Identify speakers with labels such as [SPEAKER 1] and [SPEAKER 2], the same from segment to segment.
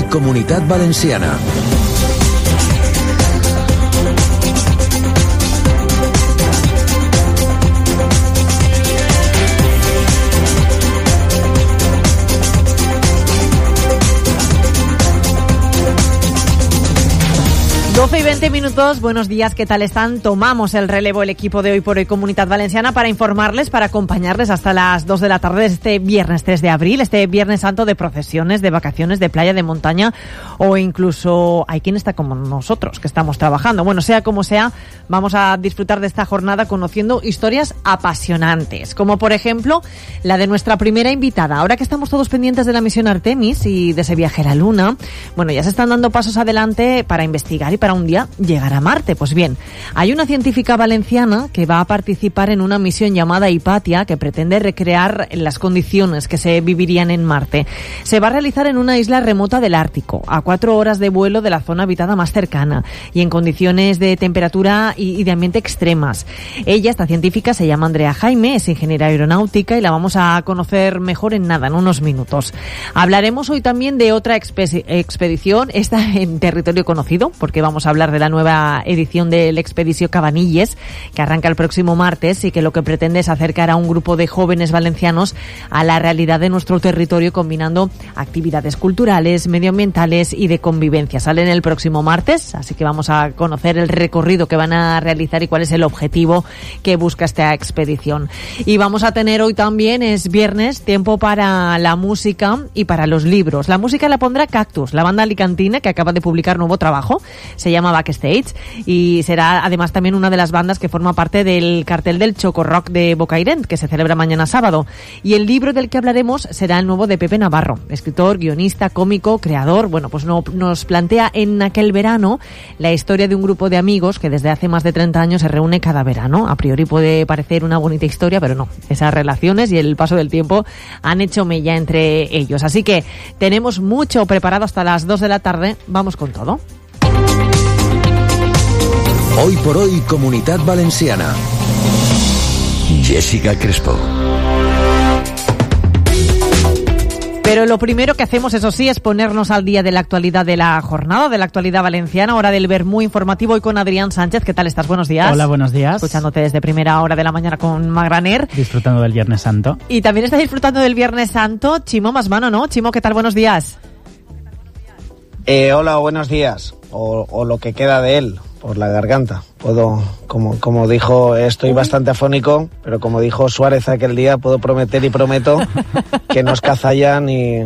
[SPEAKER 1] Comunitat Valenciana.
[SPEAKER 2] Y 20 minutos, buenos días, ¿qué tal están? Tomamos el relevo el equipo de Hoy por Hoy Comunitat Valenciana para informarles, para acompañarles hasta las 2 de la tarde de este viernes 3 de abril, este viernes santo de procesiones, de vacaciones, de playa, de montaña, o incluso hay quien está como nosotros, que estamos trabajando. Bueno, sea como sea, vamos a disfrutar de esta jornada conociendo historias apasionantes, como por ejemplo la de nuestra primera invitada. Ahora que estamos todos pendientes de la misión Artemis y de ese viaje a la Luna, bueno, ya se están dando pasos adelante para investigar y para un día llegar a Marte. Pues bien, hay una científica valenciana que va a participar en una misión llamada Hipatia que pretende recrear las condiciones que se vivirían en Marte. Se va a realizar en una isla remota del Ártico, a 4 horas de vuelo de la zona habitada más cercana y en condiciones de temperatura y de ambiente extremas. Ella, esta científica, se llama Andrea Jaime, es ingeniera aeronáutica y la vamos a conocer mejor en nada, en unos minutos. Hablaremos hoy también de otra expedición, esta en territorio conocido, porque vamos a hablar de la nueva edición del Expedició Cabanilles, que arranca el próximo martes y que lo que pretende es acercar a un grupo de jóvenes valencianos a la realidad de nuestro territorio, combinando actividades culturales, medioambientales y de convivencia. Salen el próximo martes, así que vamos a conocer el recorrido que van a realizar y cuál es el objetivo que busca esta expedición. Y vamos a tener hoy también, es viernes, tiempo para la música y para los libros. La música la pondrá Cactus, la banda alicantina que acaba de publicar nuevo trabajo, se llama Backstage, y será además también una de las bandas que forma parte del cartel del Choco Rock de Bocairent, que se celebra mañana sábado. Y el libro del que hablaremos será el nuevo de Pepe Navarro, escritor, guionista, cómico, creador. Bueno, pues nos plantea en aquel verano la historia de un grupo de amigos que desde hace más de 30 años se reúne cada verano. A priori puede parecer una bonita historia, pero no. Esas relaciones y el paso del tiempo han hecho mella entre ellos. Así que tenemos mucho preparado hasta las 2 de la tarde. Vamos con todo.
[SPEAKER 1] Hoy por Hoy Comunitat Valenciana. Jessica Crespo.
[SPEAKER 2] Pero lo primero que hacemos, eso sí, es ponernos al día de la actualidad de la jornada, de la actualidad valenciana, hora del Vermú informativo y con Adrián Sánchez. ¿Qué tal estás? Buenos días.
[SPEAKER 3] Hola, buenos días.
[SPEAKER 2] Escuchándote desde primera hora de la mañana con Magraner.
[SPEAKER 3] Disfrutando del Viernes Santo.
[SPEAKER 2] Y también estás disfrutando del Viernes Santo, Chimo Masmano, ¿no? Chimo, ¿qué tal? Buenos días.
[SPEAKER 4] Hola, buenos días. O lo que queda de él, por la garganta. Puedo, como dijo, estoy bastante afónico, pero como dijo Suárez aquel día, puedo prometer y prometo que no es cazalla ni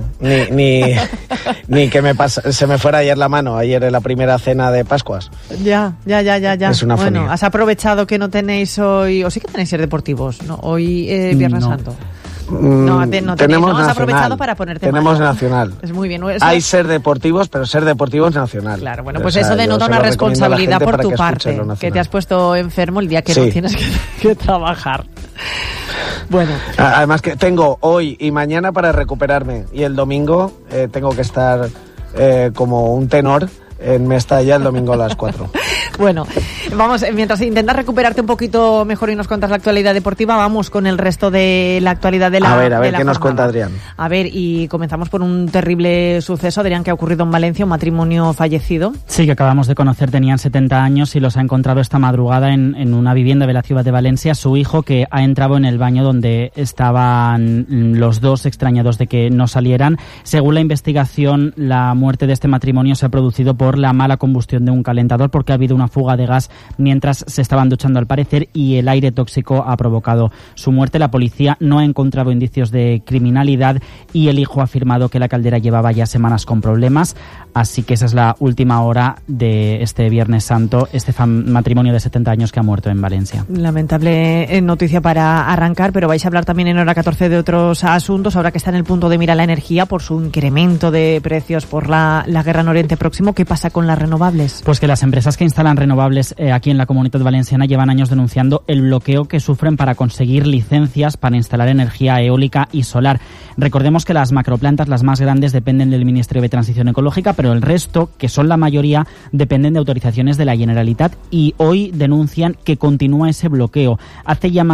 [SPEAKER 4] que se me fuera ayer la mano, ayer en la primera cena de Pascuas.
[SPEAKER 2] Ya.
[SPEAKER 4] Es una
[SPEAKER 2] bueno,
[SPEAKER 4] fonía.
[SPEAKER 2] has aprovechado que no tenéis hoy, o sí que tenéis ser deportivos, ¿no? Hoy Viernes
[SPEAKER 3] No.
[SPEAKER 2] Santo. No
[SPEAKER 4] tenemos
[SPEAKER 2] has
[SPEAKER 4] nacional.
[SPEAKER 2] aprovechado para ponerte
[SPEAKER 4] Tenemos
[SPEAKER 2] malo.
[SPEAKER 4] nacional.
[SPEAKER 2] Es muy bien.
[SPEAKER 4] Hay ser deportivos, pero ser deportivos nacional.
[SPEAKER 2] Claro, bueno, pues eso denota una responsabilidad por tu parte, que te has puesto enfermo el día que no tienes que trabajar. Bueno.
[SPEAKER 4] Además que tengo hoy y mañana para recuperarme, y el domingo tengo que estar como un tenor en Mestalla el domingo a las 4.
[SPEAKER 2] Bueno, vamos, mientras intentas recuperarte un poquito mejor y nos cuentas la actualidad deportiva, vamos con el resto de la actualidad de la
[SPEAKER 4] A ver qué nos cuenta Adrián.
[SPEAKER 2] A ver, y comenzamos por un terrible suceso, Adrián, que ha ocurrido en Valencia, un matrimonio fallecido.
[SPEAKER 3] Sí, que acabamos de conocer, tenían 70 años y los ha encontrado esta madrugada en una vivienda de la ciudad de Valencia. Su hijo, que ha entrado en el baño donde estaban los dos, extrañados de que no salieran. Según la investigación, la muerte de este matrimonio se ha producido por la mala combustión de un calentador, porque ha habido una fuga de gas mientras se estaban duchando al parecer y el aire tóxico ha provocado su muerte. La policía no ha encontrado indicios de criminalidad y el hijo ha afirmado que la caldera llevaba ya semanas con problemas. Así que esa es la última hora de este Viernes Santo, este matrimonio de 70 años que ha muerto en Valencia.
[SPEAKER 2] Lamentable noticia para arrancar, pero vais a hablar también en hora 14 de otros asuntos, ahora que está en el punto de mira la energía por su incremento de precios por la guerra en Oriente Próximo. ¿Qué pasa con las renovables?
[SPEAKER 3] Pues que las empresas que instalan renovables aquí en la Comunitat Valenciana llevan años denunciando el bloqueo que sufren para conseguir licencias para instalar energía eólica y solar. Recordemos que las macroplantas, las más grandes, dependen del Ministerio de Transición Ecológica, pero el resto, que son la mayoría, dependen de autorizaciones de la Generalitat y hoy denuncian que continúa ese bloqueo. Hace ya más